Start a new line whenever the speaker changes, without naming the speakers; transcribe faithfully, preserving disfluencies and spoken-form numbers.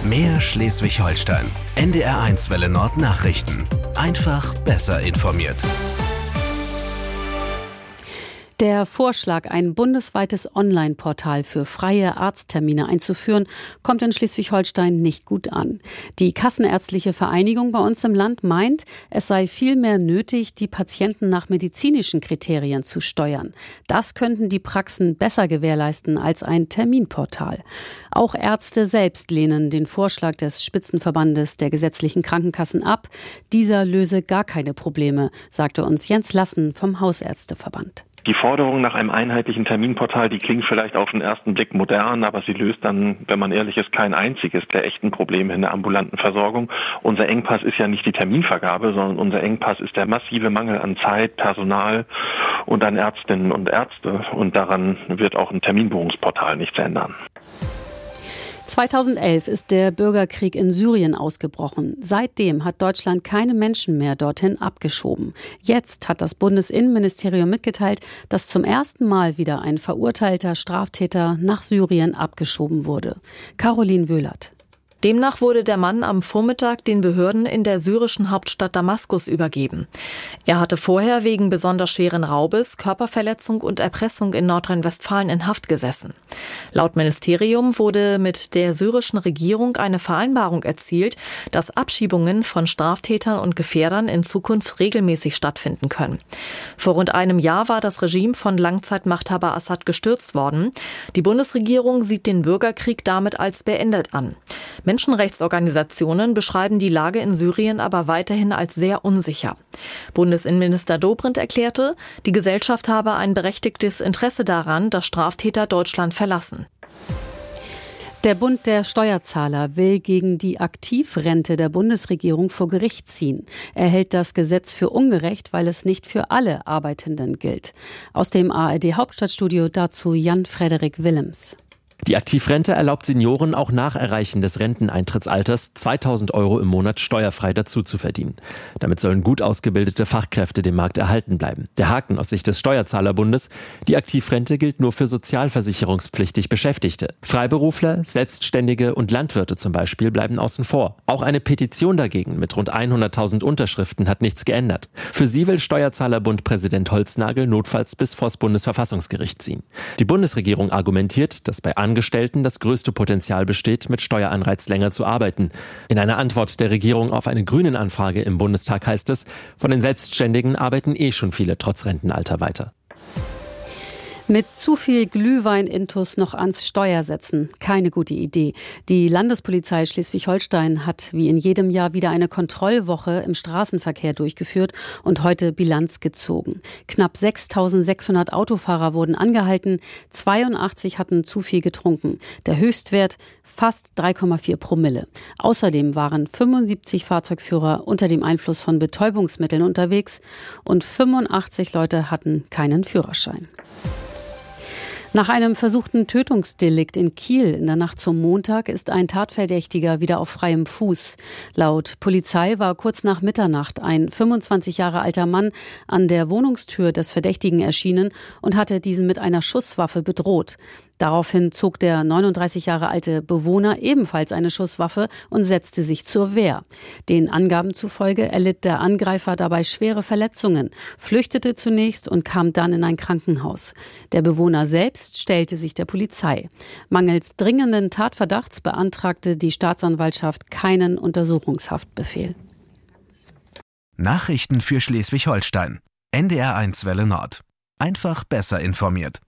Mehr Schleswig-Holstein. N D R eins Welle Nord Nachrichten. Einfach besser informiert.
Der Vorschlag, ein bundesweites Online-Portal für freie Arzttermine einzuführen, kommt in Schleswig-Holstein nicht gut an. Die Kassenärztliche Vereinigung bei uns im Land meint, es sei vielmehr nötig, die Patienten nach medizinischen Kriterien zu steuern. Das könnten die Praxen besser gewährleisten als ein Terminportal. Auch Ärzte selbst lehnen den Vorschlag des Spitzenverbandes der gesetzlichen Krankenkassen ab. Dieser löse gar keine Probleme, sagte uns Jens Lassen vom Hausärzteverband.
Die Forderung nach einem einheitlichen Terminportal, die klingt vielleicht auf den ersten Blick modern, aber sie löst dann, wenn man ehrlich ist, kein einziges der echten Probleme in der ambulanten Versorgung. Unser Engpass ist ja nicht die Terminvergabe, sondern unser Engpass ist der massive Mangel an Zeit, Personal und an Ärztinnen und Ärzte. Und daran wird auch ein Terminbuchungsportal nichts ändern.
zweitausendelf ist der Bürgerkrieg in Syrien ausgebrochen. Seitdem hat Deutschland keine Menschen mehr dorthin abgeschoben. Jetzt hat das Bundesinnenministerium mitgeteilt, dass zum ersten Mal wieder ein verurteilter Straftäter nach Syrien abgeschoben wurde. Caroline Wöhlert.
Demnach wurde der Mann am Vormittag den Behörden in der syrischen Hauptstadt Damaskus übergeben. Er hatte vorher wegen besonders schweren Raubes, Körperverletzung und Erpressung in Nordrhein-Westfalen in Haft gesessen. Laut Ministerium wurde mit der syrischen Regierung eine Vereinbarung erzielt, dass Abschiebungen von Straftätern und Gefährdern in Zukunft regelmäßig stattfinden können. Vor rund einem Jahr war das Regime von Langzeitmachthaber Assad gestürzt worden. Die Bundesregierung sieht den Bürgerkrieg damit als beendet an. Menschenrechtsorganisationen beschreiben die Lage in Syrien aber weiterhin als sehr unsicher. Bundesinnenminister Dobrindt erklärte, die Gesellschaft habe ein berechtigtes Interesse daran, dass Straftäter Deutschland verlassen.
Der Bund der Steuerzahler will gegen die Aktivrente der Bundesregierung vor Gericht ziehen. Er hält das Gesetz für ungerecht, weil es nicht für alle Arbeitenden gilt. Aus dem A R D-Hauptstadtstudio dazu Jan-Frederik Willems.
Die Aktivrente erlaubt Senioren auch nach Erreichen des Renteneintrittsalters zweitausend Euro im Monat steuerfrei dazu zu verdienen. Damit sollen gut ausgebildete Fachkräfte dem Markt erhalten bleiben. Der Haken aus Sicht des Steuerzahlerbundes: Die Aktivrente gilt nur für sozialversicherungspflichtig Beschäftigte. Freiberufler, Selbstständige und Landwirte zum Beispiel bleiben außen vor. Auch eine Petition dagegen mit rund hunderttausend Unterschriften hat nichts geändert. Für sie will Steuerzahlerbund-Präsident Holznagel notfalls bis vors Bundesverfassungsgericht ziehen. Die Bundesregierung argumentiert, dass bei Angestellten das größte Potenzial besteht, mit Steueranreiz länger zu arbeiten. In einer Antwort der Regierung auf eine Grünen-Anfrage im Bundestag heißt es, von den Selbstständigen arbeiten eh schon viele trotz Rentenalter weiter.
Mit zu viel Glühwein-Intus noch ans Steuer setzen. Keine gute Idee. Die Landespolizei Schleswig-Holstein hat wie in jedem Jahr wieder eine Kontrollwoche im Straßenverkehr durchgeführt und heute Bilanz gezogen. Knapp sechstausendsechshundert Autofahrer wurden angehalten, zweiundachtzig hatten zu viel getrunken. Der Höchstwert fast drei Komma vier Promille. Außerdem waren fünfundsiebzig Fahrzeugführer unter dem Einfluss von Betäubungsmitteln unterwegs und fünfundachtzig Leute hatten keinen Führerschein. Nach einem versuchten Tötungsdelikt in Kiel in der Nacht zum Montag ist ein Tatverdächtiger wieder auf freiem Fuß. Laut Polizei war kurz nach Mitternacht ein fünfundzwanzig Jahre alter Mann an der Wohnungstür des Verdächtigen erschienen und hatte diesen mit einer Schusswaffe bedroht. Daraufhin zog der neununddreißig Jahre alte Bewohner ebenfalls eine Schusswaffe und setzte sich zur Wehr. Den Angaben zufolge erlitt der Angreifer dabei schwere Verletzungen, flüchtete zunächst und kam dann in ein Krankenhaus. Der Bewohner selbst stellte sich der Polizei. Mangels dringenden Tatverdachts beantragte die Staatsanwaltschaft keinen Untersuchungshaftbefehl.
Nachrichten für Schleswig-Holstein. N D R eins Welle Nord. Einfach besser informiert.